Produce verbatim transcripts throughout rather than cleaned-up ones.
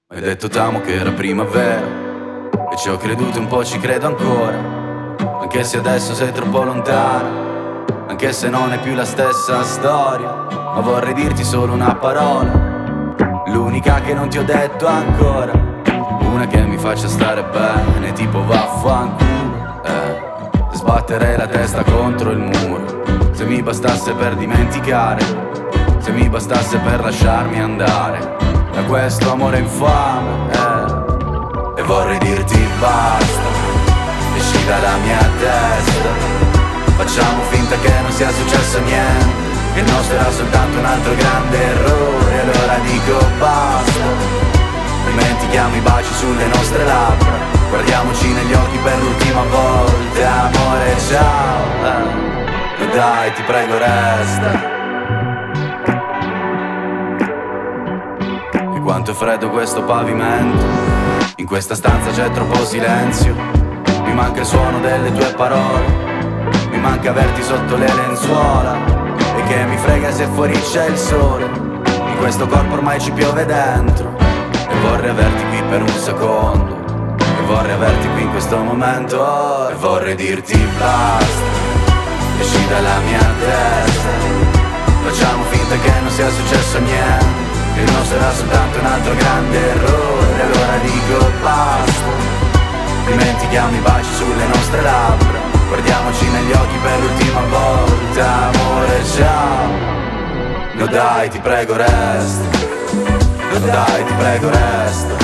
Hai detto t'amo che era primavera e ci ho creduto e un po' ci credo ancora. Anche se adesso sei troppo lontana, anche se non è più la stessa storia. Ma vorrei dirti solo una parola, l'unica che non ti ho detto ancora. Una che mi faccia stare bene, tipo vaffanculo. Eh, sbatterei la testa contro il muro, se mi bastasse per dimenticare, se mi bastasse per lasciarmi andare da questo amore infame, eh. E vorrei dirti basta, esci dalla mia testa, facciamo finta che non sia successo niente, che il nostro era soltanto un altro grande errore. Allora dico basta, dimentichiamo i baci sulle nostre labbra, guardiamoci negli occhi per l'ultima volta. Amore ciao, eh. E dai ti prego resta. Quanto è freddo questo pavimento, in questa stanza c'è troppo silenzio. Mi manca il suono delle tue parole, mi manca averti sotto le lenzuola. E che mi frega se fuori c'è il sole, in questo corpo ormai ci piove dentro. E vorrei averti qui per un secondo, e vorrei averti qui in questo momento. E vorrei dirti basta, esci dalla mia testa, facciamo finta che non sia successo niente, il nostro era soltanto un altro grande errore. Allora dico basta, dimentichiamo i baci sulle nostre labbra, guardiamoci negli occhi per l'ultima volta. Amore ciao, no dai ti prego resta, no dai ti prego resta.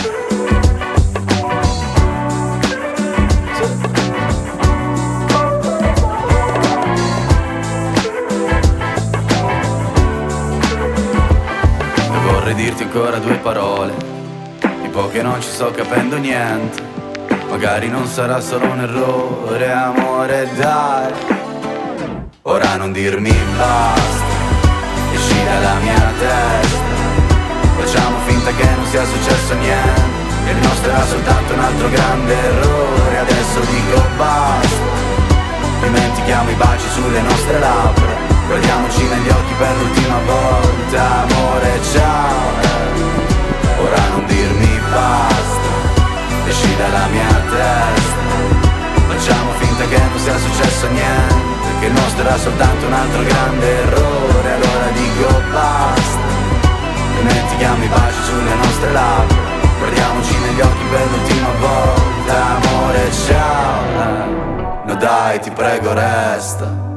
Vorrei dirti ancora due parole, tipo che non ci sto capendo niente, magari non sarà solo un errore. Amore dai, ora non dirmi basta, esci dalla mia testa, facciamo finta che non sia successo niente, che il nostro era soltanto un altro grande errore. Adesso dico basta, dimentichiamo i baci sulle nostre labbra, guardiamoci negli occhi per l'ultima volta. Amore ciao, eh. Ora non dirmi basta, esci dalla mia testa, facciamo finta che non sia successo niente, che il nostro era soltanto un altro grande errore. Allora dico basta, dimentichiamo i baci sulle nostre labbra, guardiamoci negli occhi per l'ultima volta. Amore ciao, eh. No dai ti prego resta.